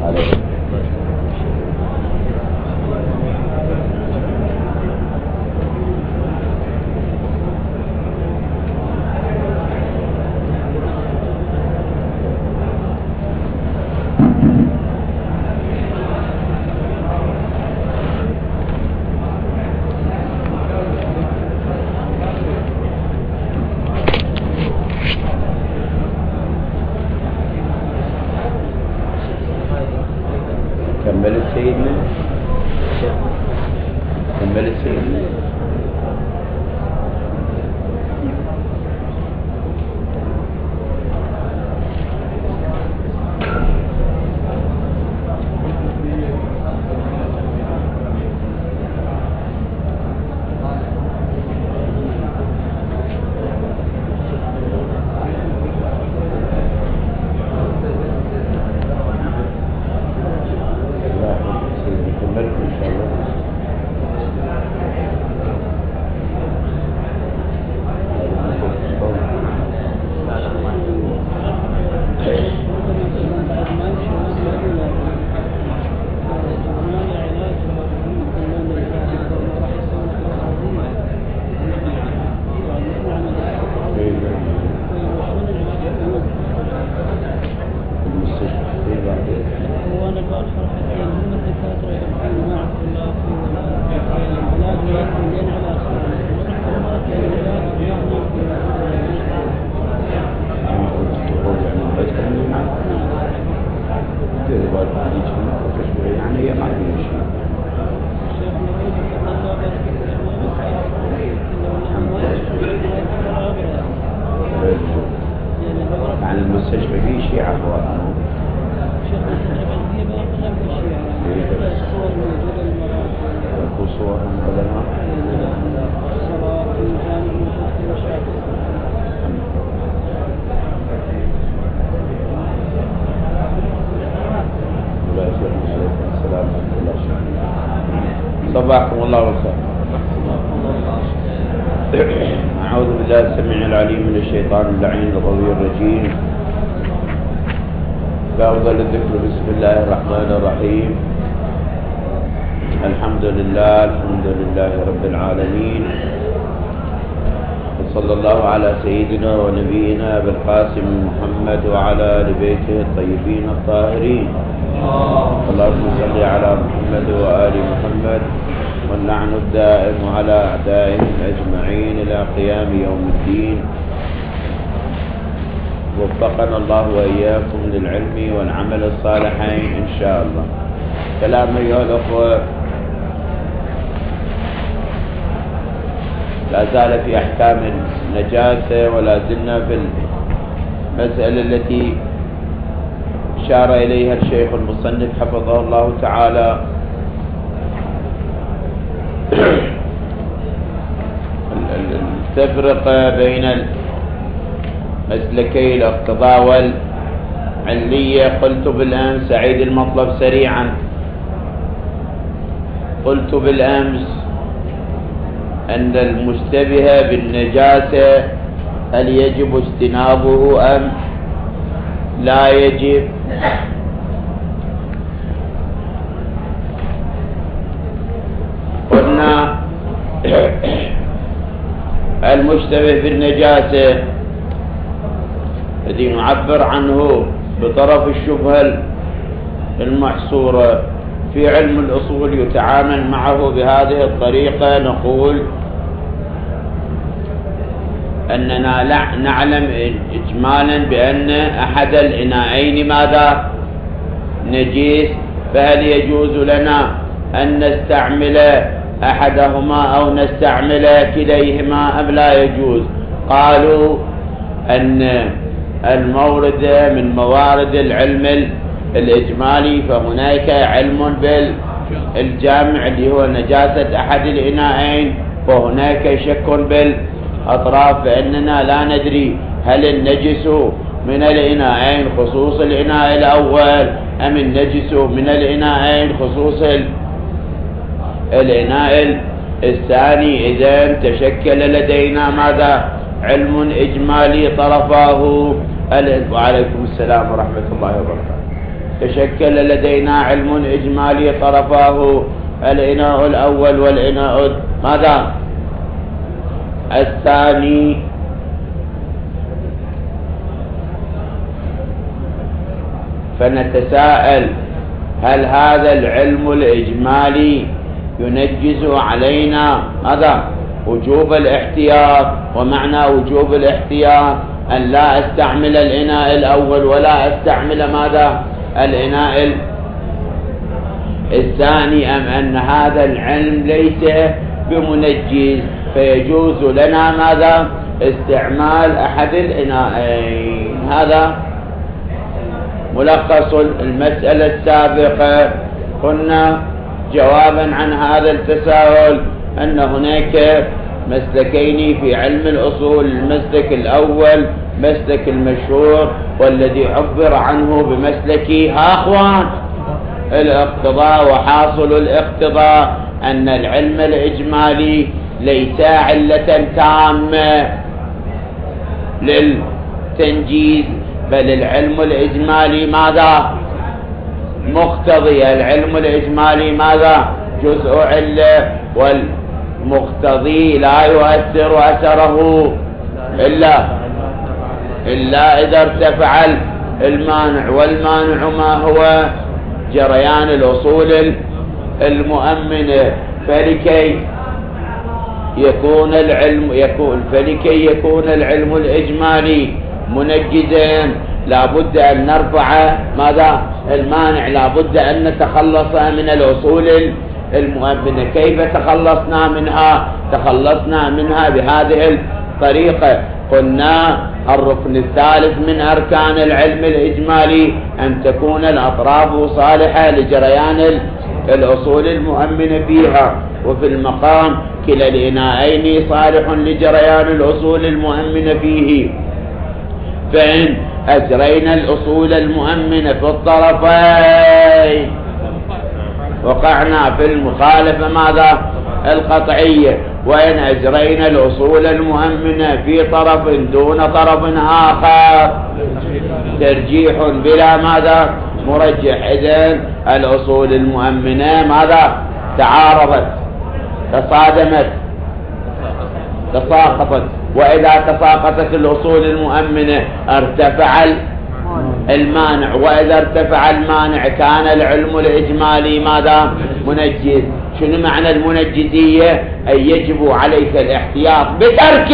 كملت سيدنا كملت سيدنا عن المستشفى في شيء عفوا صور العلماء صباحكم الله وخير. أعوذ بالله السميع العليم من الشيطان اللعين القوي الرجيم. بأفضل الذكر بسم الله الرحمن الرحيم. الحمد لله رب العالمين، وصلى الله على سيدنا ونبينا بالقاسم محمد وعلى آل بيته الطيبين الطاهرين. اللهم صل على محمد وآل محمد، واللعن الدائم على أعدائهم أجمعين إلى قيام يوم الدين. وفقنا الله وإياكم للعلم والعمل الصالحين إن شاء الله. كلام أيها الأخوة، لا زال في أحكام النجاسة، ولا زلنا في المسألة التي أشار إليها الشيخ المصنف حفظه الله تعالى، التفرقة بين مسلكي الاقتضاء والعلية. قلت بالأمس، أعيد المطلب سريعا. قلت بالأمس أن المشتبه بالنجاسة هل يجب اجتنابه أم لا يجب؟ قلنا المشتبه بالنجاسة الذي نعبر عنه بطرف الشبهة المحصورة في علم الأصول يتعامل معه بهذه الطريقة. نقول أننا نعلم إجمالا بأن أحد الإناءين ماذا؟ نجيس، فهل يجوز لنا أن نستعمل أحدهما أو نستعمل كليهما أم لا يجوز؟ قالوا أن المورد من موارد العلم الإجمالي، فهناك علم بالجامع اللي هو نجاسة أحد الإناءين، وهناك شك بالأطراف، فإننا لا ندري هل النجس من الإناءين خصوص الإناء الأول أم النجس من الإناءين خصوص الإناء الثاني. إذن تشكل لدينا ماذا؟ علم إجمالي طرفاه. وعليكم السلام ورحمة الله وبركاته. تشكل لدينا علم إجمالي طرفاه الإناء الأول والإناء ماذا الثاني. فنتساءل هل هذا العلم الإجمالي ينجز علينا ماذا وجوب الاحتياط؟ ومعنى وجوب الاحتياط أن لا استعمل الإناء الأول ولا استعمل ماذا الإناء الثاني، أم أن هذا العلم ليس بمنجز فيجوز لنا ماذا استعمال أحد الإناءين؟ هذا ملخص المسألة السابقة. قلنا جوابا عن هذا التساؤل أن هناك مسلكين في علم الأصول. المسلك الأول مسلك المشهور والذي عبر عنه بمسلك أخوان الاقتضاء، وحاصل الاقتضاء أن العلم الإجمالي ليس علة تامة للتنجيز، بل العلم الإجمالي ماذا مقتضي. العلم الإجمالي ماذا جزء علة، والمقتضي لا يؤثر أثره إلا إذا ارتفع المانع. والمانع ما هو جريان الأصول المؤمنة. فلكي يكون العلم الإجمالي منجزا لابد أن نرفع ماذا المانع، لابد أن نتخلص من الأصول المؤمنة. كيف تخلصنا منها؟ تخلصنا منها بهذه الطريقة. قلنا الركن الثالث من أركان العلم الإجمالي أن تكون الأطراف صالحة لجريان الأصول المؤمنة فيها، وفي المقام كلا الإناءين صالح لجريان الأصول المؤمنة فيه. فإن أجرينا الأصول المؤمنة في الطرفين وقعنا في المخالفة ماذا القطعية، وإن أجرينا الأصول المؤمنة في طرف دون طرف آخر ترجيح بلا ماذا مرجح. إذن الأصول المؤمنة ماذا تعارضت، تصادمت، تساقطت. وإذا تساقطت الأصول المؤمنة ارتفع المانع، وإذا ارتفع المانع كان العلم الإجمالي ماذا منجز. شنو معنى المنجزية؟ أي يجب عليك الاحتياط بترك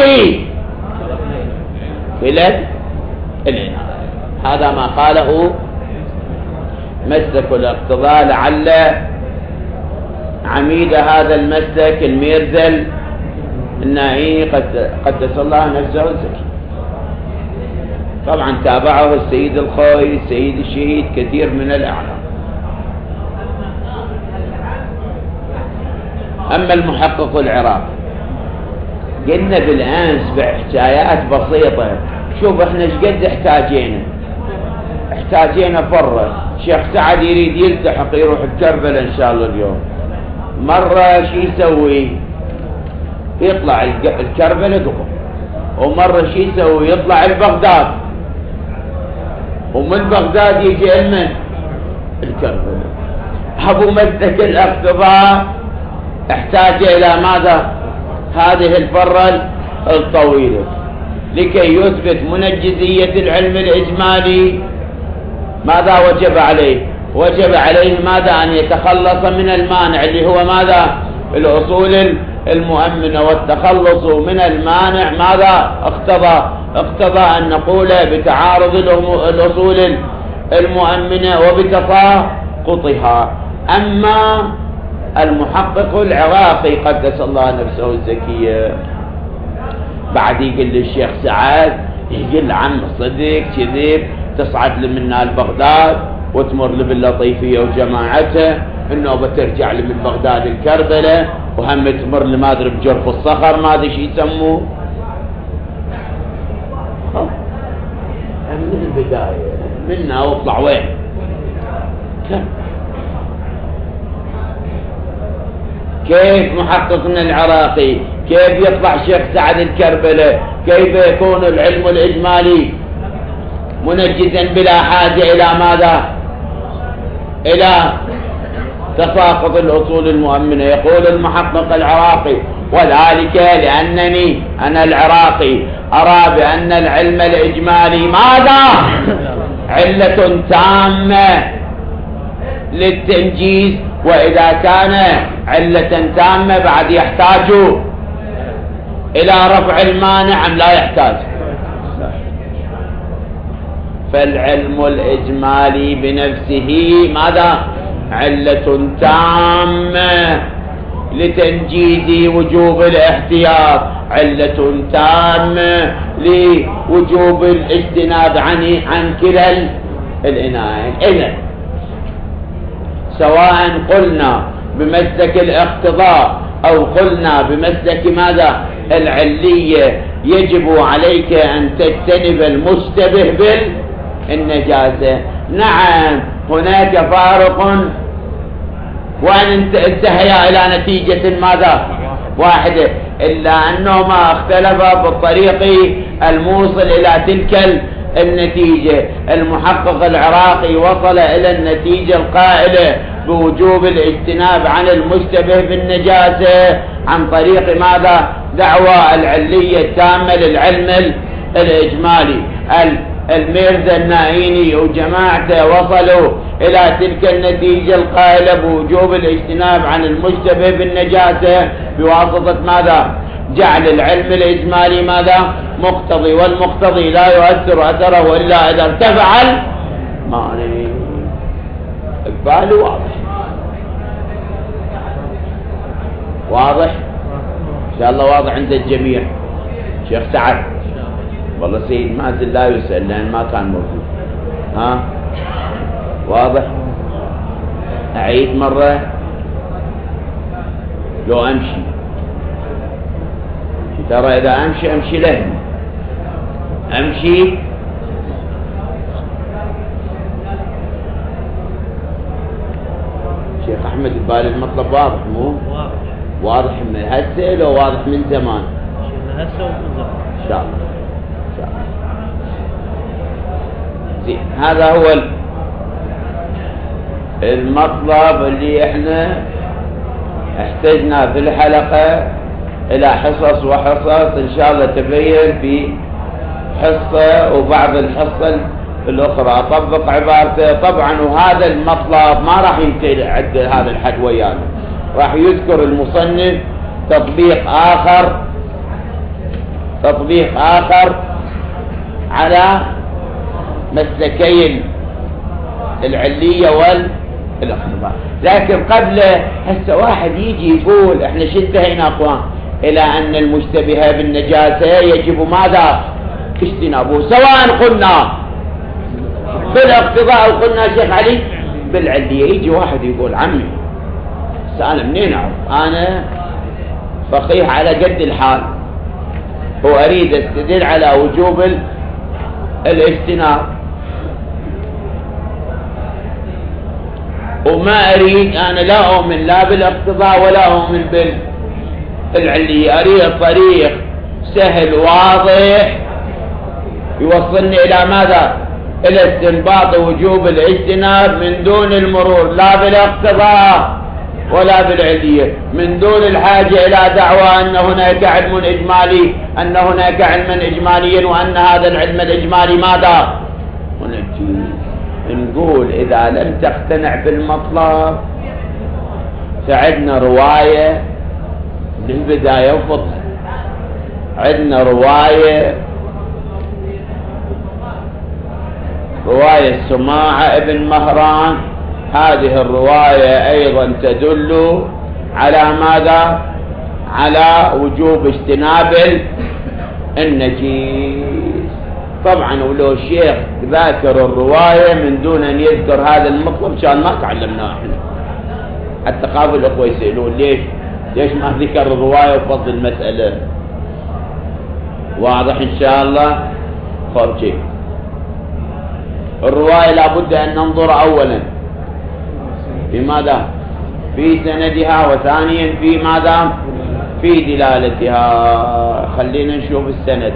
العناية. هذا ما قاله مسلك الاقتضاء. لعل عميد هذا المسلك الميرزل النائي قدس الله نفسه الزكي، طبعا تابعه السيد الخوي، السيد الشهيد، كثير من الأعلام. أما المحقق العراقي قلنا بالأمس بحكايات بسيطة. شوف احنا شقد احتاجينا فرة. شيخ سعد يريد يلتحق يروح بكربلاء إن شاء الله اليوم. مرة شي يسوي يطلع الكربلاء دقم، ومرة شي يسوي يطلع البغداد، ومن بغداد يجي المن الكربلاء. أبو مسلك الاقتضاء احتاج إلى ماذا هذه الفرة الطويلة لكي يثبت منجزية العلم الإجمالي. ماذا وجب عليه؟ وجب عليه ماذا أن يتخلص من المانع اللي هو ماذا الأصول المؤمنة. والتخلص من المانع ماذا اقتضى أن نقول بتعارض الأصول المؤمنة وبتساقطها. أما المحقق العراقي قدس الله نفسه الزكية بعد يقول للشيخ سعد، يقول عم صدق كذب تصعد لمنا لبغداد وتمر باللطيفية وجماعته، النوبة ترجع من بغداد الكربلاء، وهم تمر ما ادري بجرف الصخر ما ادري شو يسموه. من البداية منا واطلع وين؟ كيف محققنا العراقي كيف يطلع شيخ سعد الكربلاء؟ كيف يكون العلم الإجمالي منجزا بلا حاجة إلى ماذا إلى تساقط الأصول المؤمنة. يقول المحقق العراقي: وذلك لأنني أنا العراقي أرى بأن العلم الإجمالي ماذا؟ علة تامة للتنجيز، وإذا كان علة تامة بعد يحتاج إلى رفع المانع أم لا يحتاج؟ فالعلم الإجمالي بنفسه ماذا؟ علة تامة لتنجيز وجوب الاحتياط، علة تامة لوجوب الاجتناب عن كلا العنايين. إذن سواء قلنا بمسلك الاقتضاء أو قلنا بمسلك ماذا؟ العلية، يجب عليك أن تجتنب المشتبه بالنجاسة. نعم هناك فارق، وأن انتهيا إلى نتيجة ماذا؟ واحدة، إلا أنهما اختلفا بالطريق الموصل إلى تلك النتيجة. المحقق العراقي وصل إلى النتيجة القائلة بوجوب الاجتناب عن المشتبه بالنجاسة عن طريق ماذا؟ دعوى العلية التامة للعلم الإجمالي. الميرزا النائيني وجماعته وصلوا إلى تلك النتيجة القائلة بوجوب الاجتناب عن المشتبه بالنجاسة بواسطة ماذا؟ جعل العلم الإجمالي ماذا؟ مقتضي، والمقتضي لا يؤثر أثره إلا إذا ارتفع المانع. إقبال واضح؟ واضح؟ إن شاء الله واضح عند الجميع. شيخ سعد والله سيد مازن لا يسأل لأن ما كان موجود. ها واضح؟ أعيد مرة لو أمشي، ترى إذا أمشي له أمشي شيخ أحمد يبال المطلب واضح مو؟ واضح من هسه لو واضح من زمان؟ من هسه ومن زمان إن شاء الله. زين، هذا هو المطلب اللي احنا احتجنا في الحلقة الى حصص وحصص، ان شاء الله تبين في حصة وبعض الحصة الاخرى اطبق عبارته. طبعا وهذا المطلب ما راح ينتهي عند هذا الحد ويانا، راح يذكر المصنف تطبيق اخر على مسلكي العلية والاقتضاء. لكن قبل هسه واحد يجي يقول احنا شو انتهينا اخوان؟ الى ان المشتبه بالنجاسة يجب ماذا؟ اجتنابه، سواء قلنا بالاقتضاء او قلنا شيخ علي بالعلية. يجي واحد يقول عمي انا منين اعرف؟ انا فقيه على قد الحال واريد استدل على وجوب الاجتناب، وما أريد أنا لا أؤمن لا بالاقتضاء ولا أؤمن بالعلية، أريد طريق سهل واضح يوصلني إلى ماذا؟ إلى استنباط وجوب الاجتناب من دون المرور لا بالاقتضاء ولا بالعلية، من دون الحاجة إلى دعوى أن هناك علم إجمالي، أن هناك علما إجماليا، وأن هذا العلم الإجمالي ماذا؟ نقول إذا لم تقتنع بالمطلب فعندنا رواية بالبداية وفضل، عندنا رواية سماعة ابن مهران. هذه الرواية أيضا تدل على ماذا؟ على وجوب اجتناب النجيس. طبعا ولو الشيخ ذاكر الرواية من دون أن يذكر هذا المطلب كان ما تعلمناه احنا. حتى قابل الأخوة يسألون ليش ما ذكر الرواية وفضل المسألة. واضح إن شاء الله؟ خب شيء الرواية لابد أن ننظر أولا في ماذا؟ في سندها، وثانيا في ماذا؟ في دلالتها. خلينا نشوف السند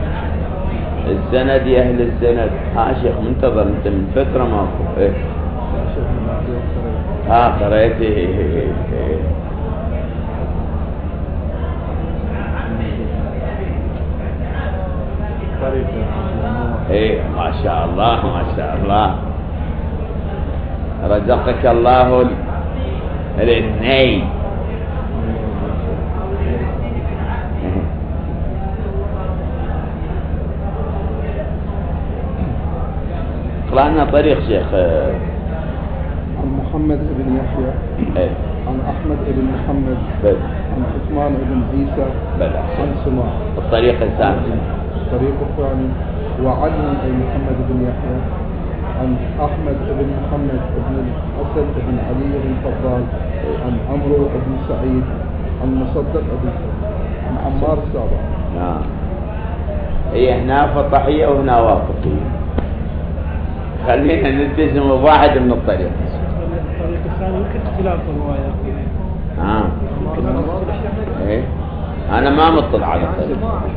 يا أهل السند. شيخ منتظر أنت من فترة ماكو. قريته. ايه ما شاء الله ما شاء الله، رزقك الله الاثنين. اقرأنا طريق شيخ. عن محمد بن يحيى ايه. عن أحمد بن محمد بل. عن عثمان بن عيسى بل. عن سماع. الطريق الثاني. الطريق الثاني وعلي أي محمد بن يحيى عن أحمد بن محمد بن الحسن بن علي بن فضال عن عمرو بن سعيد عن مصدق بن عن عمار السابع. نعم. هي هنا فطحية وهنا واقفية، خلينا نلتزم بواحد من الطريق. الطريق الثاني يمكن اختلاف الرواية. ايه انا ما مطلع على الطريق.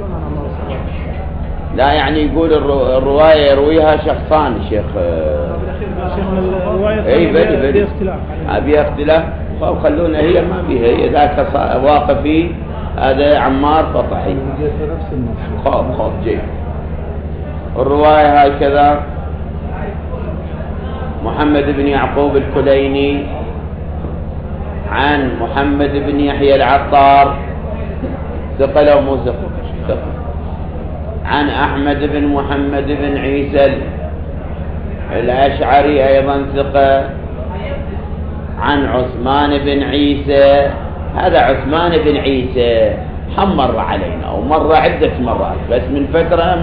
لا يعني يقول الرواية يرويها شخصان شيخ. اي بدي ابي اختلاف، فخلونا هي ما فيها، هي ذاك واقفي هذا عمار فطحي. خوف جيد. الرواية هكذا: محمد بن يعقوب الكليني عن محمد بن يحيى العطار ثقل أو مو ثقل، عن أحمد بن محمد بن عيسى الأشعري أيضا ثقة، عن عثمان بن عيسى. هذا عثمان بن عيسى مر علينا ومر عدة مرات، بس من فترة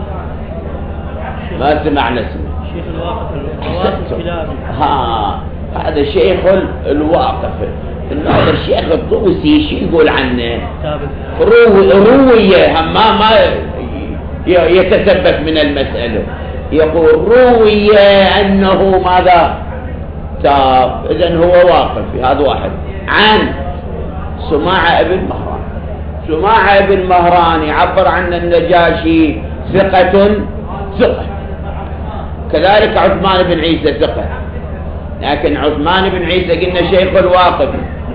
ما سمعنا اسمه. شيخ الواقف هذا شيخ الواقف. هذا الشيخ الطوسي شو يقول عنه؟ روية ما يتثبت من المسألة. يقول روية أنه ماذا تاب، إذن هو واقف. هذا واحد. عن سماع ابن مهران. سماع ابن مهران يعبر عن النجاشي ثقة. كذلك عثمان بن عيسى ثقة، لكن عثمان بن عيسى قلنا شيخ الواقف.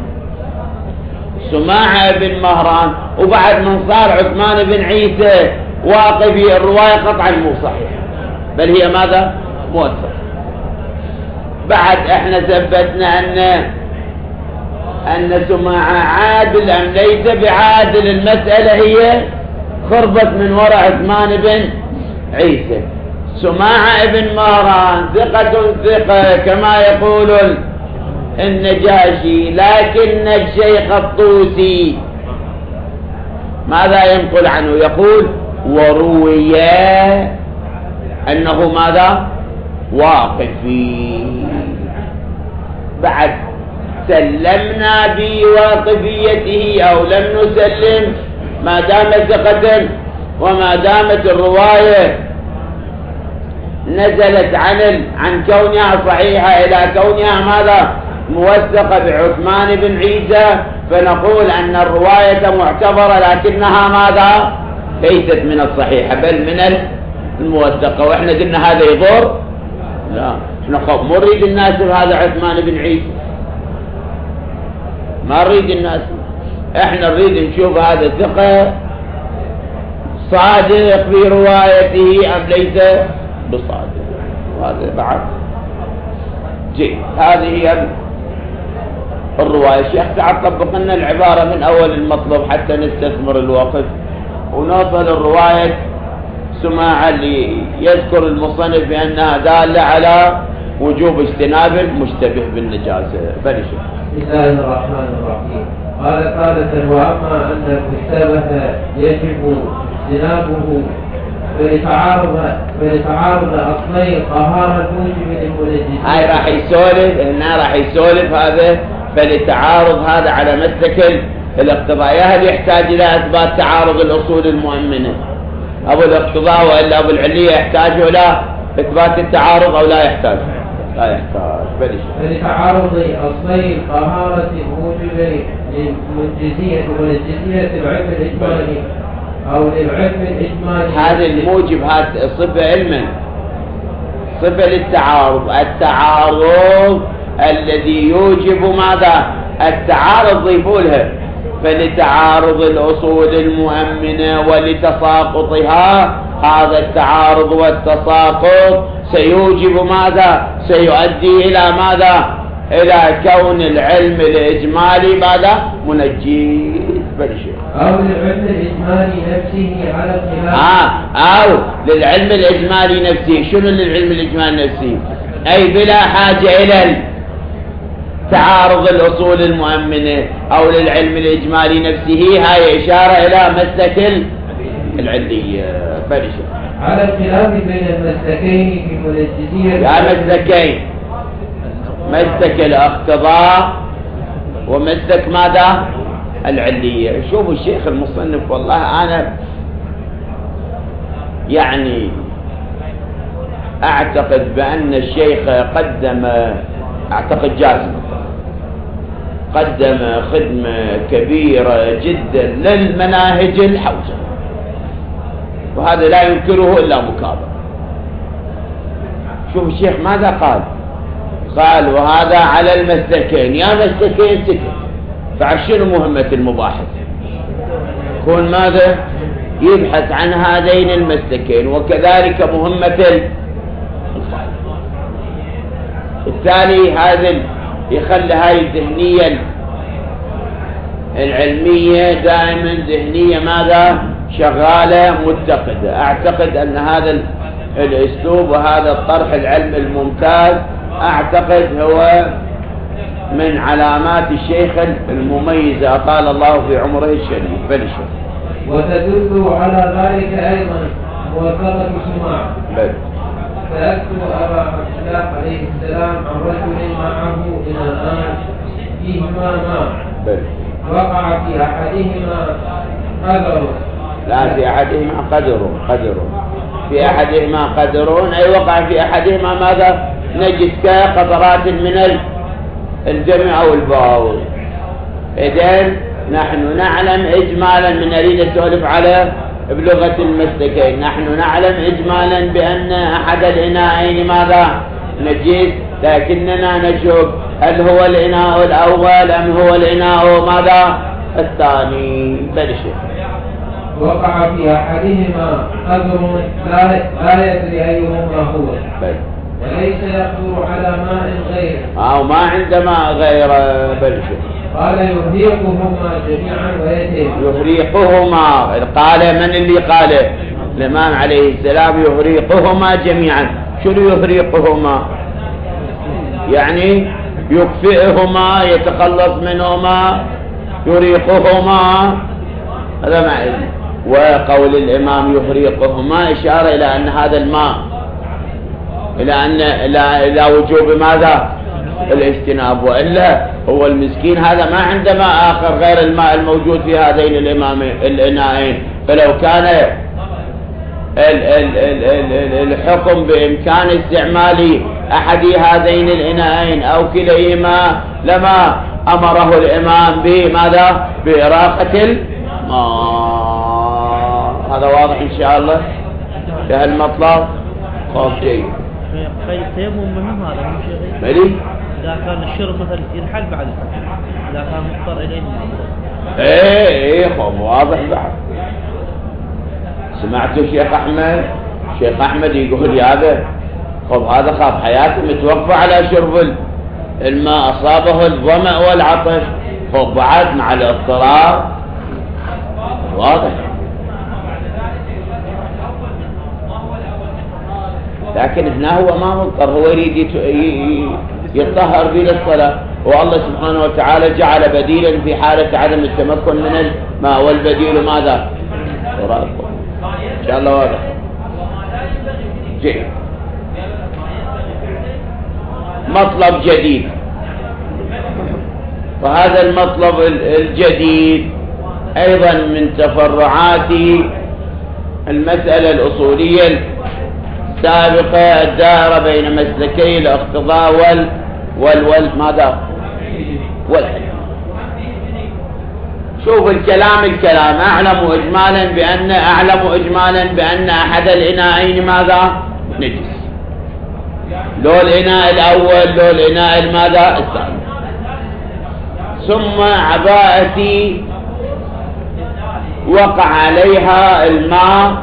سماع ابن مهران، وبعد من صار عثمان بن عيسى واقفي الرواية قطعا مو صحيحة، بل هي ماذا؟ موثقة. بعد احنا ثبتنا أن سماع عادل أم ليس بعادل. المسألة هي خربت من وراء عثمان بن عيسى. سماع ابن مهران ثقة كما يقول النجاشي، لكن الشيخ الطوسي ماذا ينقل عنه؟ يقول وروي أنه ماذا؟ واقفي. بعد سلمنا بواقفيته أو لم نسلم ما دامت ثقة، وما دامت الرواية نزلت عن كونها صحيحة إلى كونها ماذا؟ موثقة بعثمان بن عيسى، فنقول أن الرواية معتبرة، لكنها ماذا؟ ليست من الصحيحة بل من الموثقة. وإحنا قلنا هذا يضر؟ لا، إحنا مو نريد الناس بهذا عثمان بن عيسى، ما نريد الناس، إحنا نريد نشوف هذا ثقة صادق في روايته أم ليس بصادق. وهذا بعد جيد. هذه هي الرواية. الشيخ تعال طبق لنا العبارة من أول المطلب حتى نستثمر الوقت ونوصل الرواية سماع اللي يذكر المصنف بأنها دالة على وجوب اجتناب المشتبه بالنجاسة. بلش. بسم الله الرحمن الرحيم. قال ثالثا: وأما أن المشتبه يجب اجتنابه فلتعارض أصلي طهارة موجب للمنجسين. هاي راح يسولف هنا، راح يسولف هذا فلتعارض هذا على مسلك الاقتضاء. هل يحتاج إلى إثبات تعارض الأصول المؤمنة أبو الاقتضاء، وإلا أبو العلية يحتاج إلى إثبات التعارض أو لا يحتاج؟ لا يحتاج. بلش. فلتعارض أصلي طهارة موجب للمنجسية ونجسية العلم الإجمالي أو للعلم الإجمالي. هذا الموجب هذا صفة علما، صفة للتعارض، التعارض الذي يوجب ماذا؟ التعارض ضيفوا لها، فلتعارض الأصول المؤمنة ولتساقطها، هذا التعارض والتساقط سيوجب ماذا؟ سيؤدي إلى ماذا؟ إلى كون العلم الإجمالي ماذا؟ منجي بالشيء، أو للعلم الإجمالي نفسه على الخلاف، أو للعلم الإجمالي نفسه. شنو للعلم الإجمالي نفسه؟ أي بلا حاجة إلى تعارض الأصول المؤمنة، أو للعلم الإجمالي نفسه. هاي إشارة إلى مسلك العلية بالشيء، على الخلاف بين المسلكين في منجزية. يا مسلكين، مسلك الاقتضاء ومسلك ماذا؟ العلية. شوفوا الشيخ المصنف، والله أنا يعني أعتقد بأن الشيخ أعتقد جازم قدم خدمة كبيرة جدا للمناهج الحوزة، وهذا لا ينكره إلا مكابر. شوف الشيخ ماذا قال وهذا على المسلكين، يا مسلكين سكت. فعشان مهمة المباحث يكون ماذا؟ يبحث عن هذين المسلكين، وكذلك مهمة الفائدة. بالتالي هذا يخلي هاي الذهنية العلمية دائما ذهنية ماذا؟ شغالة متقدة. أعتقد أن هذا الأسلوب وهذا الطرح العلمي الممتاز أعتقد هو من علامات الشيخ المميزة أطال الله في عمره الشريف. بلشة. وتدل على ذلك أيضا موافقة سماع. سألت أبا عبد الله عليه السلام عن رجل معه إناءان فيهما ماء، وقع في أحدهما قدر. لا، في أحدهما قدر في أحدهما قدر، أي وقع في أحدهما ماذا؟ نجد كقطرات من الجمع أو الباول. إذن نحن نعلم إجمالا، من نريد السؤال على بلغة المسلكين، نحن نعلم إجمالا بأن أحد الإناءين ماذا؟ نجس، لكننا نشك هل هو الإناء الأول أم هو الإناء ماذا؟ الثاني. بلشة. وقع في أحدهما قدر لا يدري أيهما هو، وليس يقدر على ماء غيره، أو ما عند ماء غيره. بلشة. قال يهريقهما جميعا ويتهم. يهريقهما، قال من اللي قاله؟ الإمام عليه السلام. يهريقهما جميعا. شنو يهريقهما؟ يعني يكفئهما، يتخلص منهما، يريقهما، هذا معنى. وقول الإمام يهريقهما إشارة إلى أن هذا الماء إلى وجوب ماذا؟ الاجتناب، وإلا هو المسكين هذا ما عنده ماء آخر غير الماء الموجود في هذين الإناءين. فلو كان الحكم بإمكان استعمال أحد هذين الإناءين أو كليهما لما أمره الإمام بماذا؟ بإراقة الماء. هذا واضح إن شاء الله في هالمطلب. خاف جيد. التيمم مهم، هذا مهم شيء. ملي إذا كان الشرب مثلا ينحل بعد الحكم، إذا كان مضطر إليه. إيه خب واضح بعد. سمعتوا شيخ أحمد يقول يا هذا خب هذا خاف حياته متوقفة على شرب الماء، أصابه الظمأ والعطش، خب بعد مع الاضطرار. واضح. لكن هنا هو ما مضطر، هو يريد يطهر به للصلاة، والله سبحانه وتعالى جعل بديلا في حالة عدم التمكن من الماء، والبديل ماذا؟ إن شاء الله واضح. جيد. مطلب جديد، وهذا المطلب الجديد أيضا من تفرعات المسألة الأصولية السابقة الدائرة بين مسلكي الاقتضاء ماذا؟ والعلم. شوف الكلام أعلم إجمالا بأن أحد الإناءين ماذا؟ نجس. لو الإناء الأول لو الإناء الماذا الثاني. ثم عباءتي وقع عليها الماء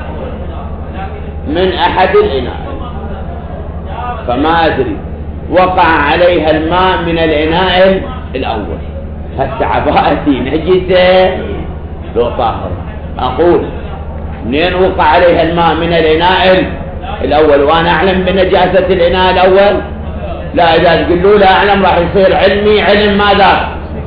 من أحد الإناء، فما أدري وقع عليها الماء من الإناء الأول، هسه عباءتي نجسة لو طاهرة؟ أقول منين وقع عليها الماء من الإناء الأول وأنا أعلم بنجاسة الإناء الأول؟ لا، إذا تقولوا لا أعلم راح يصير علمي علم ماذا؟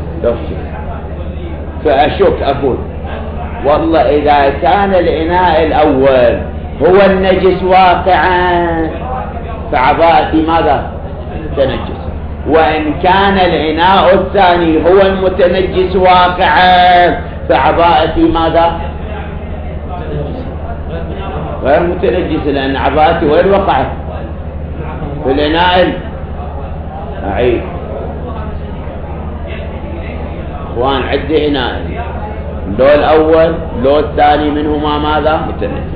فأشك أقول والله إذا كان الإناء الأول هو النجس واقعا فعباءتي ماذا؟ تنجس. وإن كان الإناء الثاني هو المتنجس واقعا فعباءتي ماذا؟ غير متنجس، لأن عباءتي وين وقعت؟ في الإناء. أعيد اخوان، عندي إناء، لو الأول لو الثاني منهما ماذا؟ متنجس.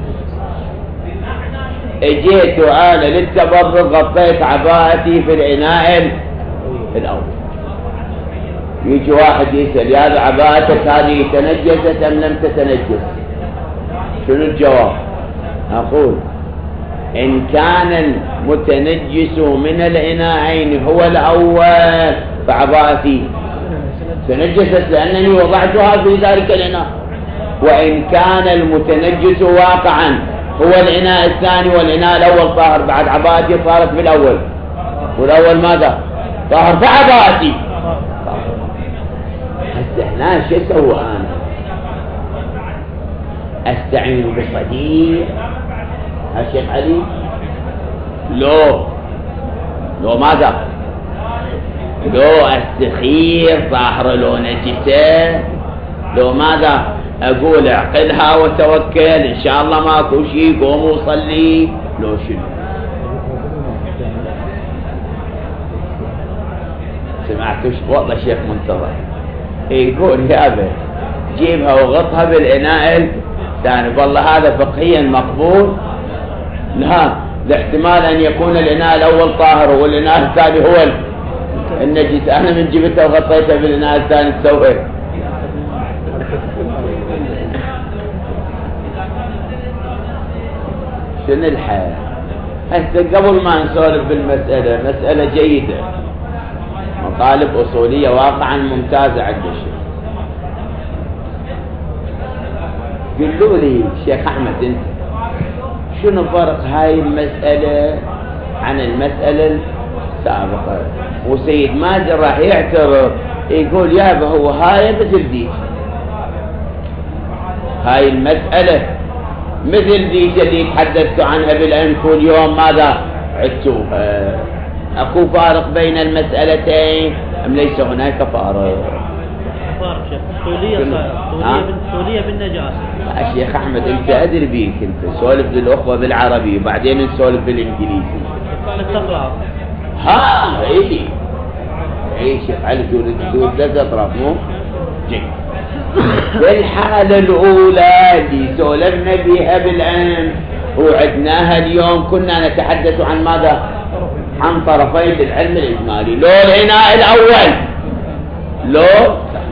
اجيت انا للتبرد غطيت عباءتي في الإناء الأول. يجي واحد يسأل يا هذا عباءتك هذه تنجست أم لم تتنجس؟ شنو الجواب؟ أقول إن كان المتنجس من الإناءين هو الأول فعباءتي تنجست لأنني وضعتها في ذلك الإناء. وإن كان المتنجس واقعا هو الإناء الثاني والإناء الأول طاهر، بعد عباءتي صارت بالأول والأول ماذا؟ طاهر، فعباءتي هسه هنا شو اسوي أنا؟ أستعين بصديق الشيخ علي؟ لو ماذا؟ لو استخير طاهرة لو نجسة، لو ماذا؟ أقول اعقلها وتوكل إن شاء الله ماكو شيء، قوم وصلي. لو شنو؟ سمعتوا والله شيخ منتظر يقول يابا جيبها وغطها بالإناء الثاني. والله هذا فقهيا مقبول؟ لا، لاحتمال أن يكون الإناء الأول طاهر والإناء الثاني هو النجس. أنا من جبتها وغطيتها بالإناء الثاني تسوي شنو الحال؟ هسه قبل ما نسولف بالمسألة، مسألة جيدة، مطالب أصولية واقعا ممتازة عند الشيخ. قلوا لي شيخ أحمد أنت شنو فرق هاي المسألة عن المسألة السابقة؟ وسيد مازن راح يعترض يقول يابا هو هاي مثل ديك، هاي المسألة مثل ديك اللي تحدثت عنها بالأنف اليوم ماذا عدتوها؟ أكو فارق بين المسألتين أم ليس هناك فارق؟ فارق شيخ، طولية بالنجاسة. الشيخ أحمد أنت أدري بيك، أنت سولف للأخوة بالعربي وبعدين نسولف بالإنجليزي. كانت تقرأ إيه شيخ علي تقول ثلاث أطراف مو؟ جيد. بالحالة الأولى اللي سولفنا بها بالأمس وعدناها اليوم كنا نتحدث عن ماذا؟ عن طرفين للعلم الإجمالي. لو الإناء الأول لو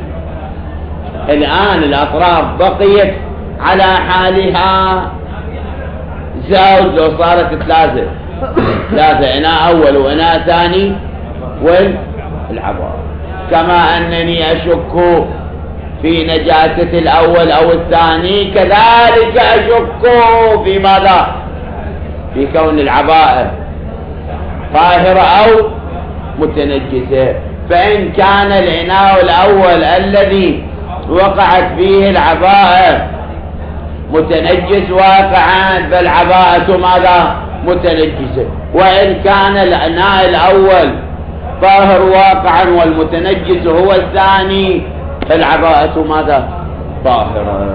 الآن الأطراف بقيت على حالها زوج، لو صارت ثلاثة إناء أول وإناء ثاني والعبارة. كما أنني أشك في نجاسة الأول أو الثاني كذلك أشك في ماذا؟ في كون العباءة طاهرة أو متنجسة. فإن كان الإناء الأول الذي وقعت فيه العباءة متنجس واقعا فالعباءة ماذا؟ متنجسة. وإن كان الإناء الأول طاهر واقعا والمتنجس هو الثاني فالعباءة ماذا؟ طاهرة.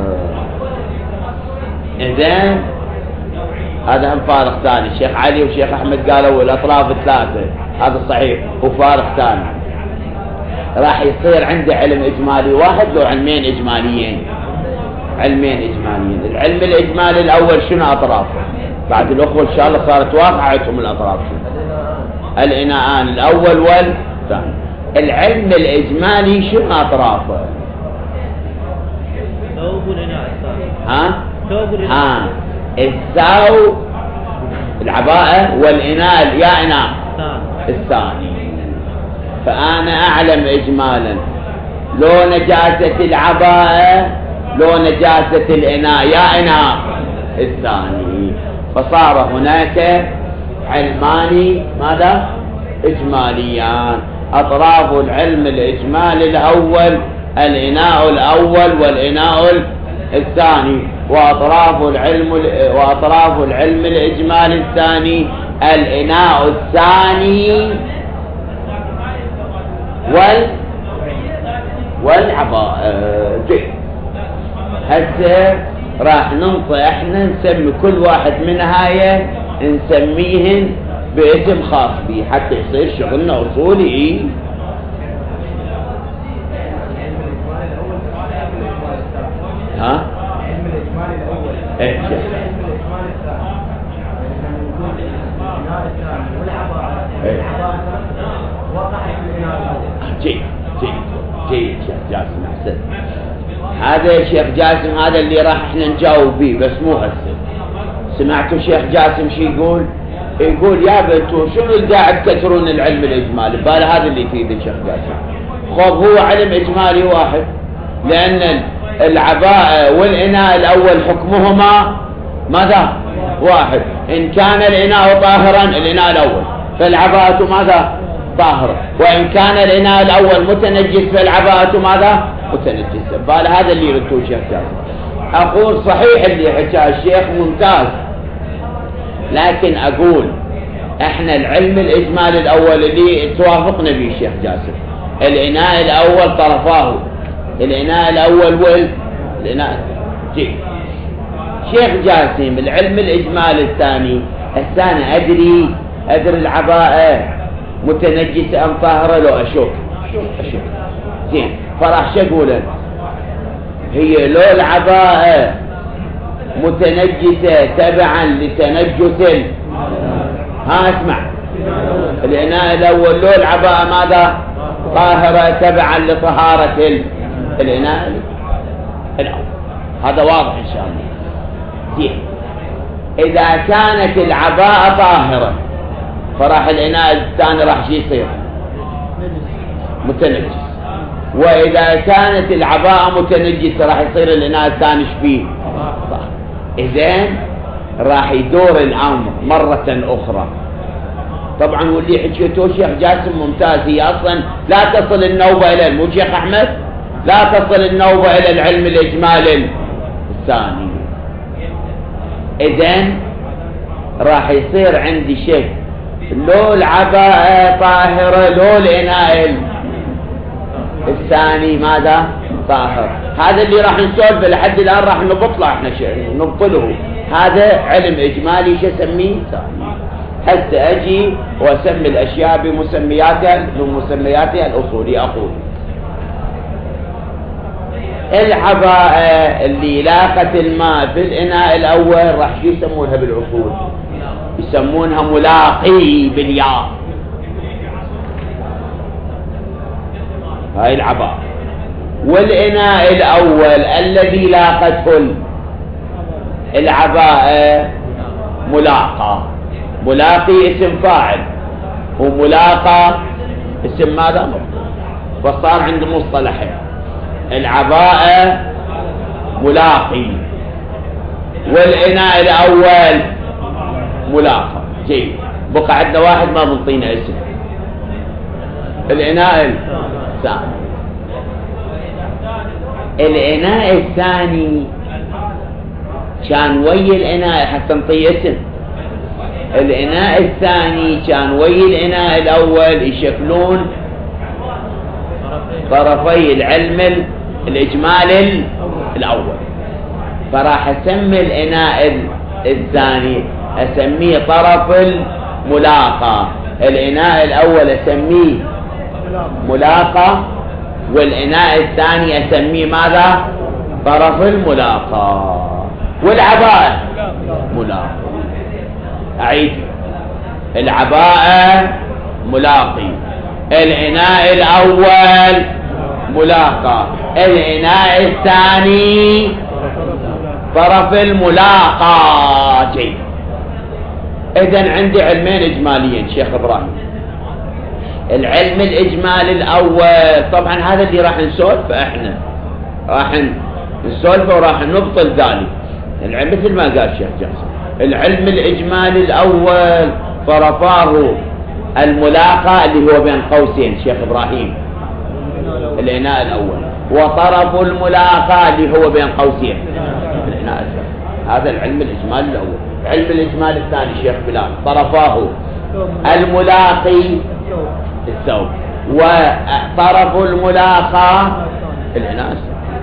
إذن هذا هم فارق ثاني. الشيخ علي والشيخ أحمد قالوا الأطراف الثلاثة، هذا صحيح، وفارق ثاني راح يصير عندي علم إجمالي واحد لو علمين إجماليين. علمين إجماليين. العلم الإجمالي الأول شنو أطرافه؟ بعد الأخوة إن شاء الله صارت واقعتهم الأطراف. الإناءان الأول والثاني. العلم الإجمالي شنو أطرافه؟ ثوب الإناء الثاني. ها؟ ثوب الإناء. الثوب العباءة والإناء يا إناء الثاني. فأنا أعلم إجمالا لو نجاسة العباءة لو نجاسة الإناء يا إناء الثاني. فصار هناك علمان ماذا؟ إجماليان. أطراف العلم الإجمالي الأول الإناء الأول والإناء الثاني، وأطراف العلم الإجمالي الثاني الإناء الثاني والعباءة. هسه راح ننطي احنا نسمي كل واحد من هاي نسميهن باسم خاص به حتى يصير شغلنا اصولي. ها؟ جيد شيخ جاسم احسن. هذا يا شيخ جاسم هذا اللي راح احنا نجاوب به بس مو هسه. سمعتوا شيخ جاسم شي يقول؟ يقول يا بنتو شنو اللي قاعد تكثرون العلم الاجمالي؟ بال هذا اللي يفيد الشيخ جاسم. خب هو علم اجمالي واحد، لان العباءة والإناء الأول حكمهما ماذا؟ واحد. إن كان الإناء طاهرا الإناء الأول فالعباءة ماذا؟ طاهرة. وإن كان الإناء الأول متنجس فالعباءة ماذا؟ متنجسة. بال هذا اللي يردوه الشيخ جاسم. أقول صحيح اللي حكاه الشيخ ممتاز، لكن أقول إحنا العلم الإجمالي الأول اللي توافقنا به الشيخ جاسم الإناء الأول طرفاه الإناء الأول والإناء جيد. شيخ جاسم العلم الإجمالي الثاني الثاني أدري العباءة متنجسة أم طاهرة لو أشوك زين. فراح شقولا هي لو العباءة متنجسة تبعا لتنجس اسمع الإناء الأول لو العباءة ماذا؟ طاهرة تبعا لطهارة الإناء الأول. هذا واضح إن شاء الله. زين. إذا كانت العباءة طاهرة فراح الإناء الثاني راح شي يصير متنجس، وإذا كانت العباءة متنجسة راح يصير الإناء الثاني شبيه طاهر. إذن راح يدور الأمر مرة أخرى. طبعا واللي حكيته شيخ جاسم ممتاز. هي أصلا لا تصل النوبة إلى مو شيخ أحمد لا تصل النوبة إلى العلم الإجمالي الثاني. إذن راح يصير عندي شيء لو العباءة طاهرة لو الإناء الثاني ماذا؟ طاهر. هذا اللي راح نسولف لحد الآن راح نبطله احنا نبطله. هذا علم إجمالي شو اسميه؟ ثاني. هسه أجي وأسمي الأشياء بمسمياتها الأصولية. أقول العباءة اللي لاقت الماء في الإناء الأول راح شو يسمونها بالأصول؟ يسمونها ملاقي بالياء. هاي العباءة. والإناء الأول الذي لاقته العباءة ملاقي اسم فاعل وملاقى اسم ماذا؟ مفعول. فصار عند مصطلحين العباءة ملاقي والإناء الأول ملاقى. جيد. بقى عندنا واحد ما بنطينا اسم الإناء الثاني. الإناء الثاني كان ويا الإناء حتى نطي اسم. الإناء الثاني كان ويا الإناء الأول يشكلون طرفي العلم الإجمالي الأول. فراح أسمي الإناء الثاني أسميه طرف الملاقى. الإناء الأول أسميه ملاقى والإناء الثاني أسميه ماذا؟ طرف الملاقى. والعباءة ملاقى. أعيد. العباءة ملاقي، الإناء الأول ملاقى، الإناء الثاني طرف الملاقى. جيد. إذن عندي علمين إجماليين شيخ إبراهيم. العلم الإجمالي الأول طبعا هذا اللي راح نسولفه، احنا راح نسولفه وراح نبطل ذلك. العلم مثل ما قال شيخ جاسم، العلم الإجمالي الأول طرفاه الملاقى اللي هو بين قوسين شيخ إبراهيم، الإناء الأول، وطرف الملاقى اللي هو بين قوسين الإناء الثاني. هذا العلم الإجمالي الأول. العلم الإجمالي الثاني شيخ بلال طرفاه الملاقي الثوب، وطرف الملاقى الإناء.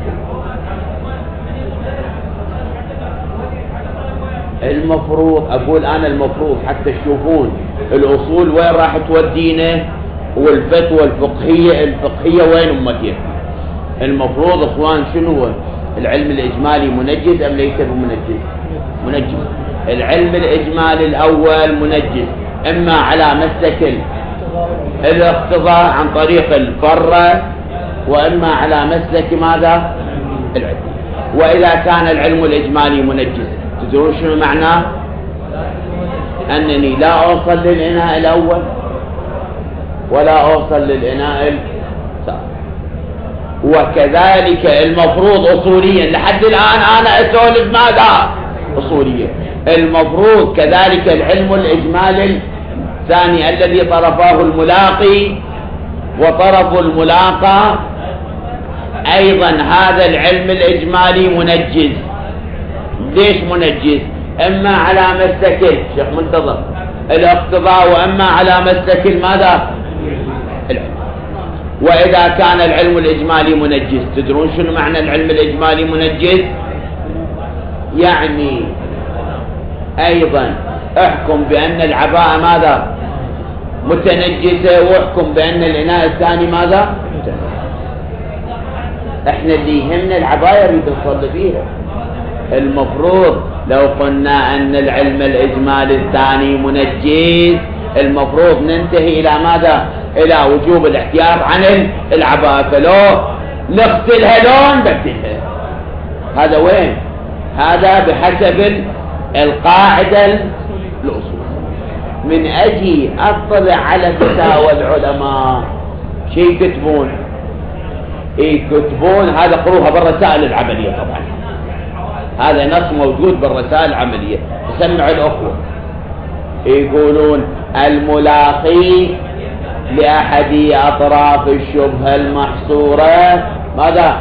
المفروض أقول أنا المفروض حتى تشوفون الأصول وين راح تودينا، والفتوى الفقهية وين أمتين. المفروض إخوان شنو العلم الإجمالي منجز أم ليس بمنجز؟ منجز. العلم الإجمالي الأول منجز، إما على مسلك الاقتضاء عن طريق الفرة، وإما على مسلك ماذا؟ العلم. وإذا كان العلم الإجمالي منجز تدرون شنو معناه؟ أنني لا أوصل للإناء الأول ولا أوصل للإناء الثاني. وكذلك المفروض أصوليا لحد الآن أنا أسولف ماذا؟ أصوليا. المفروض كذلك العلم الإجمالي الثاني الذي طرفاه الملاقي وطرف الملاقى أيضا هذا العلم الإجمالي منجز. ليش منجز؟ إما على مسلك شيخ منتظر الاقتضاء، وإما على مسلك ماذا؟ العلم. وإذا كان العلم الإجمالي منجز تدرون شنو معنى العلم الإجمالي منجز؟ يعني أيضا احكم بأن العباءة ماذا؟ متنجسة، واحكم بأن الإناء الثاني ماذا؟ احنا اللي يهمنا العباية اللي نصلي فيها. المفروض لو قلنا أن العلم الإجمالي الثاني منجز المفروض ننتهي إلى ماذا؟ إلى وجوب الاحتياط عن العباءة، فلو نغسلها لون بدلها. هذا وين؟ هذا بحسب القاعدة الأصول. من أجي أطلع على فتاوى العلماء شيء يكتبون، يكتبون هذا قروها بالرسائل العملية. طبعا هذا نص موجود بالرسائل العملية، تسمع الأخوة يقولون الملاقي لأحد أطراف الشبهة المحصورة ماذا؟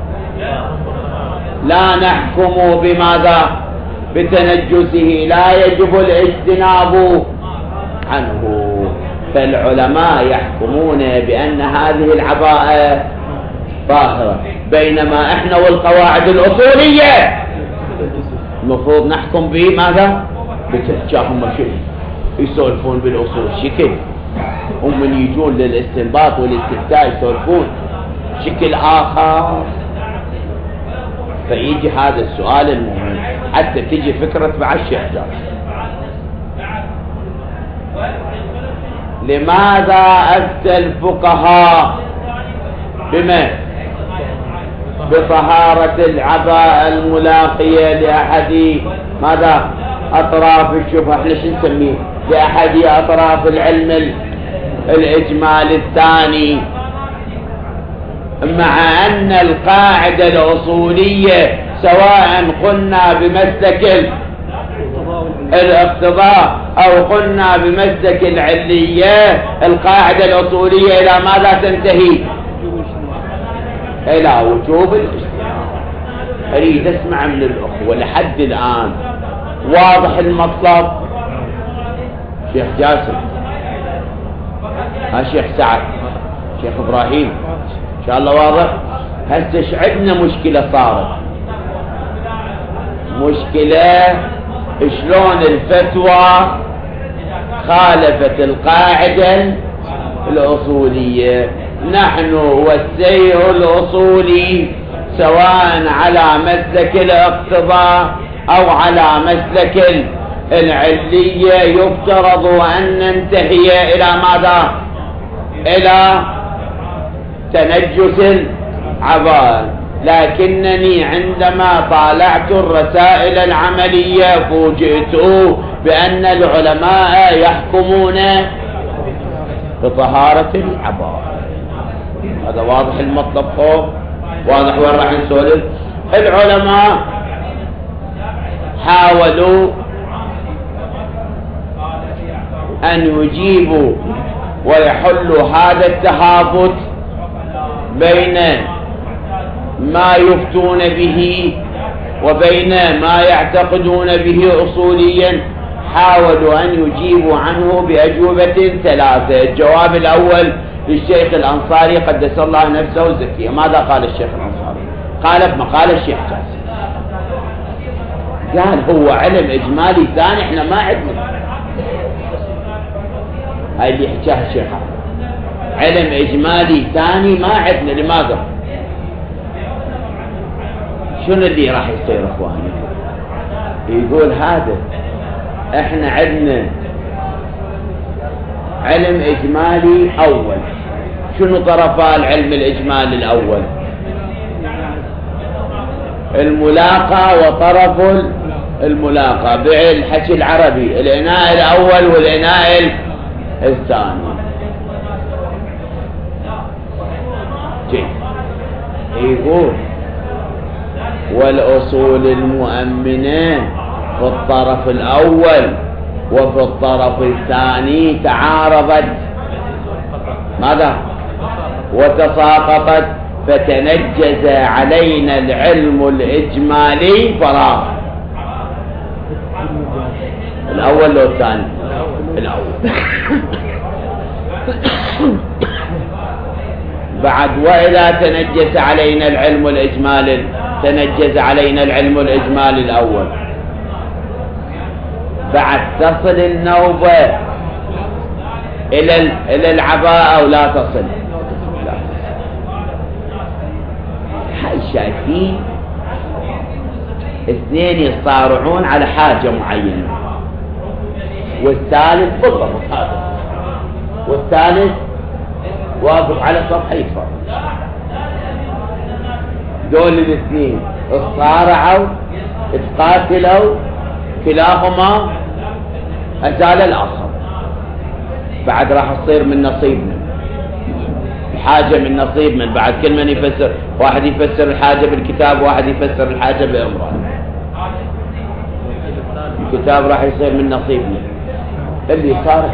لا نحكم بماذا؟ بتنجسه، لا يجب الاجتناب عنه. فالعلماء يحكمون بأن هذه العباءة طاهرة، بينما احنا والقواعد الأصولية المفروض نحكم بماذا؟ بتنجاهم شكل يسولفون بالأصول شكل، ومن يجون للاستنباط والاستفتاء يسولفون شكل آخر. فيجي هذا السؤال المهم حتى تجي فكرة مع الشيخ جاسم. لماذا أفتى الفقهاء بما؟ بطهارة العباءة الملاقية لأحد ماذا؟ أطراف الشبهة. احنا شو نسميه؟ لأحد أطراف العلم الإجمالي الثاني، مع أن القاعدة الأصولية سواء قلنا بمسلك الاقتضاء أو قلنا بمسلك العلية، القاعدة الأصولية إلى ماذا تنتهي؟ إلى وجوب الاجتناب. أريد أسمع من الأخوة لحد الآن واضح المطلب؟ شيخ جاسم، شيخ سعد، شيخ إبراهيم، إن شاء الله واضح. هسه عندنا مشكلة صارت، مشكلة شلون الفتوى خالفت القاعدة الأصولية. نحن والسير الأصولي سواء على مسلك الاقتضاء أو على مسلك العلية يفترض أن ننتهي إلى ماذا؟ إلى تنجس العباءة، لكنني عندما طالعت الرسائل العملية فوجئت بأن العلماء يحكمون بطهارة العباءة. هذا واضح المطلب فوق؟ واضح وين راح نسولف؟ العلماء حاولوا أن يجيبوا ويحلوا هذا التهافت بين ما يفتون به وبين ما يعتقدون به أصوليا. حاولوا أن يجيبوا عنه بأجوبة ثلاثة. الجواب الأول للشيخ الأنصاري قدس الله نفسه وزكيه. ماذا قال الشيخ الأنصاري؟ قال في مقال الشيخ جاسم، قال هو علم إجمالي ثاني احنا ما عندنا. هاي اللي حكاها الشيخ، علم إجمالي ثاني ما عندنا. لماذا؟ شنو اللي راح يصير اخواني؟ يقول هذا احنا عندنا علم اجمالي اول. شنو طرفا العلم الاجمالي الاول؟ الملاقى وطرف الملاقى بالحكي العربي، الاناء الاول والاناء الثاني. يقول والأصول المؤمنة في الطرف الأول وفي الطرف الثاني تعارضت ماذا؟ وتساقطت، فتنجز علينا العلم الإجمالي فراغ. الأول لو الثاني؟ الأول. بعد وإذا تنجز علينا العلم الإجمالي، تنجز علينا العلم الإجمالي الأول، بعد تصل النوبة إلى العباءة أو لا تصل؟ لا. هاي شايفين اثنين يصارعون على حاجة معينة، والثالث بالضبط هذا، والثالث واقف على سطح يتفرج. دول الاثنين اصارعوا اتقاتلوا، كلاهما ازال الاخر. بعد راح تصير من نصيبنا الحاجة، من نصيب من بعد كل من يفسر، واحد يفسر الحاجة بالكتاب، واحد يفسر الحاجة بامرأة. الكتاب راح يصير من نصيبنا. اللي صار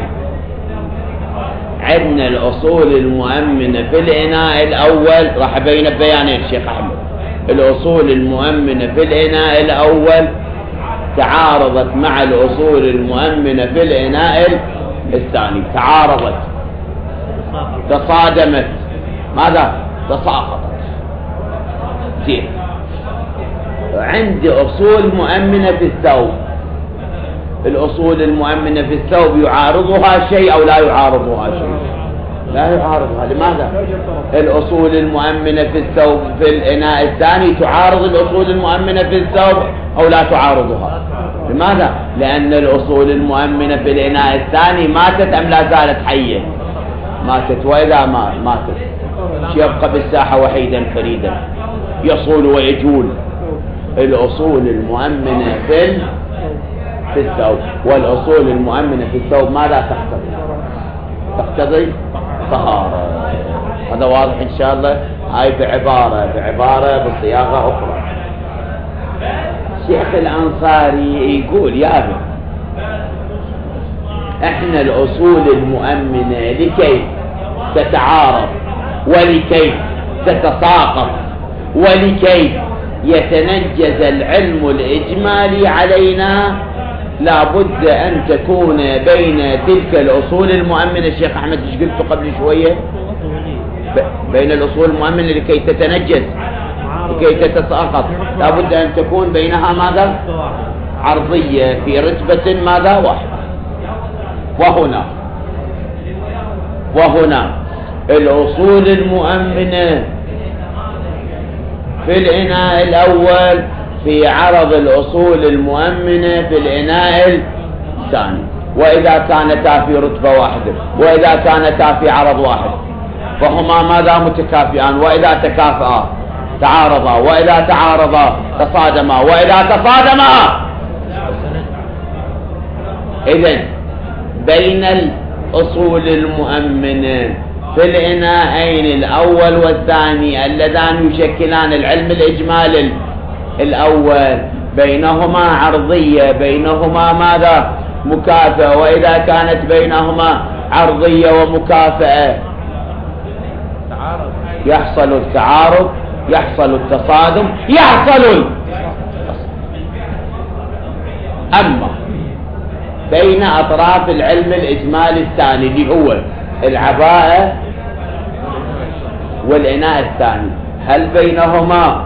عندنا الأصول المؤمنة في الإناء الأول، راح أبين بيانين الشيخ أحمد. الأصول المؤمنة في الإناء الأول تعارضت مع الأصول المؤمنة في الإناء الثاني، تعارضت، تصادمت، ماذا؟ تساقطت. زين، عندي أصول مؤمنة في الثوب. الأصول المؤمنة في الثوب يعارضها شيء أو لا يعارضها شيء؟ لا يعارضها. لماذا؟ الأصول المؤمنة في الثوب في الإناء الثاني تعارض الأصول المؤمنة في الثوب أو لا تعارضها؟ لماذا؟ لأن الأصول المؤمنة في الإناء الثاني ماتت أم لا زالت حية؟ ماتت. وإذا ماتت يبقى بالساحة وحيدا فريدا يصول ويجول. الأصول المؤمنة في الثوب والأصول المؤمنة في الثوب ماذا تقتضي؟ تقتضي طهارة. هذا واضح إن شاء الله. هاي بعبارة بصياغة أخرى. الشيخ الأنصاري يقول يا أبي احنا الأصول المؤمنة لكي تتعارض ولكي تتساقط ولكي يتنجز العلم الإجمالي علينا لابد أن تكون بين تلك الأصول المؤمنة. الشيخ أحمد ايش قلت قبل شوية؟ بين الأصول المؤمنة لكي تتنجز لكي تتساقط لابد أن تكون بينها ماذا؟ عرضية في رتبة ماذا؟ واحدة. وهنا الأصول المؤمنة في الإناء الأول في عرض الأصول المؤمنة في الإناء ثاني، وإذا كانتا في رتبة واحدة وإذا كانتا في عرض واحد فهما ماذا؟ متكافئان، وإذا تكافئا تعارضا، وإذا تعارضا تصادما، وإذا تصادما. إذن بين الأصول المؤمنة في الإناءين الأول والثاني اللذان يشكلان العلم الإجمالي الأول بينهما عرضية، بينهما ماذا؟ مكافأة، وإذا كانت بينهما عرضية ومكافأة يحصل التعارض، يحصل التصادم، يحصل أما بين أطراف العلم الإجمالي الثاني اللي هو العباءة والإناء الثاني، هل بينهما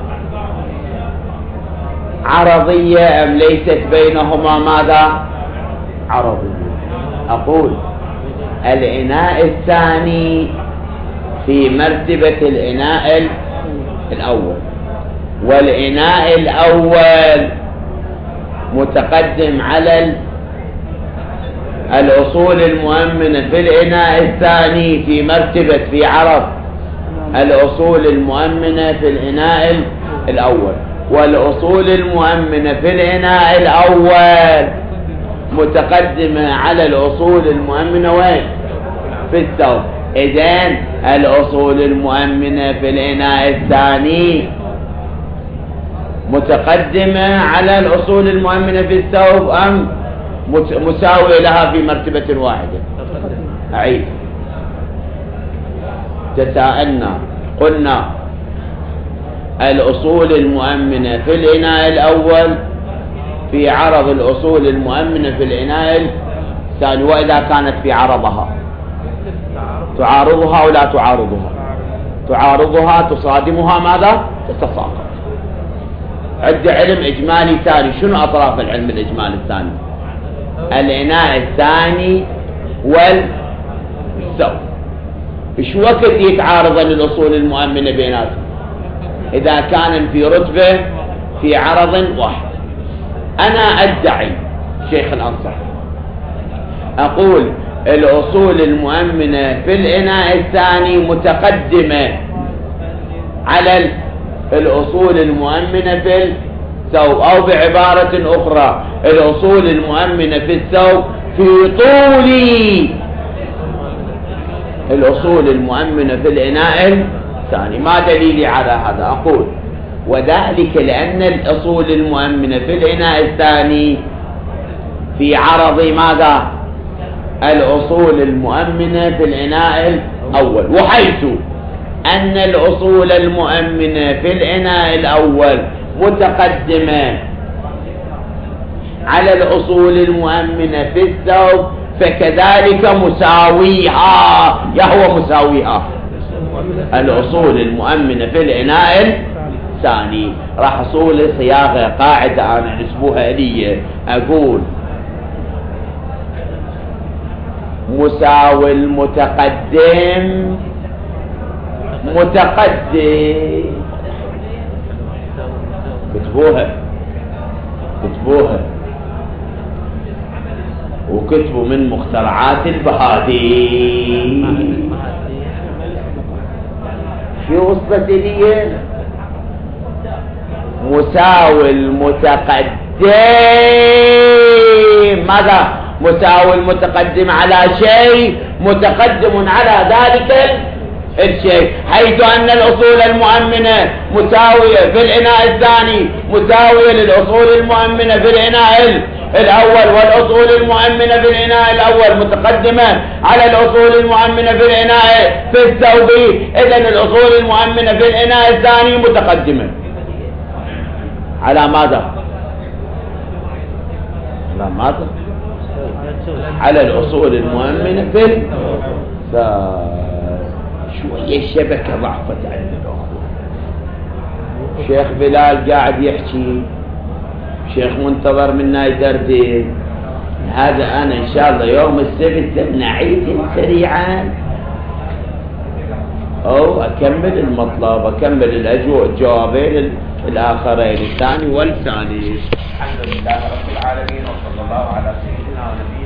عرضية أم ليست بينهما ماذا؟ عرضية. أقول الإناء الثاني في مرتبة الإناء الأول، والإناء الأول متقدم على الأصول المؤمنة في الإناء الثاني في مرتبة في عرض الأصول المؤمنة في الإناء الأول، والأصول المؤمنة في الإناء الأول متقدمة على الأصول المؤمنة وين؟ في الثوب. إذن الأصول المؤمنة في الإناء الثاني متقدمة على الأصول المؤمنة في الثوب أم مساوية لها في مرتبة واحدة؟ أعيد. تساءلنا قلنا الأصول المؤمنة في الإناء الأول في عرض الأصول المؤمنة في الإناء الثاني، وإذا كانت في عرضها تعارضها ولا تعارضها؟ تعارضها، تصادمها، ماذا؟ تتساقط. عد علم إجمالي ثاني. شنو أطراف العلم الإجمالي الثاني؟ الإناء الثاني والثوب. إيش وقت يتعارضن الأصول المؤمنة بيناتهم؟ إذا كان في رتبة في عرض واحد. أنا أدعي شيخ الأنصار أقول الأصول المؤمنة في الإناء الثاني متقدمة على الأصول المؤمنة في الثوب، أو بعبارة أخرى الأصول المؤمنة في الثوب في طول الأصول المؤمنة في الإناء الثاني. ما دليلي على هذا؟ أقول وذلك لأن الأصول المؤمنة في الإناء الثاني في عرض ماذا؟ الأصول المؤمنة في الإناء الأول، وحيث أن الأصول المؤمنة في الإناء الأول متقدمة على الأصول المؤمنة في الثوب فكذلك مساويها، يهو مساويها الأصول المؤمنة في الإناء الثاني. راح أصول صياغة قاعدة أنا نسبوها لي، أقول مساوي المتقدم متقدم. كتبوها وكتبوا من مخترعات البهادي. شو وصلت لي؟ مساوي المتقدم ماذا؟ مساوي المتقدم على شيء متقدم على ذلك الشيء، حيث أن الأصول المؤمنة مساوية في الإناء الثاني مساوية للأصول المؤمنة في الإناء الأول، والأصول المؤمنة في الإناء الأول متقدمة على الأصول المؤمنة في الإناء في الثوب. إذن الأصول المؤمنة في الإناء الثاني متقدمة على ماذا؟ على ماذا؟ على الأصول المؤمنة في شوية الشبكة ضعفت عندنا. شيخ بلال قاعد يحكي، شيخ منتظر منا يدردش. هذا أنا إن شاء الله يوم السبت نعيد سريعا أو أكمل المطلب، أكمل الجوابين الآخرين الثاني والثالث. الحمد لله رب العالمين، وصلى الله على سيدنا العالمين.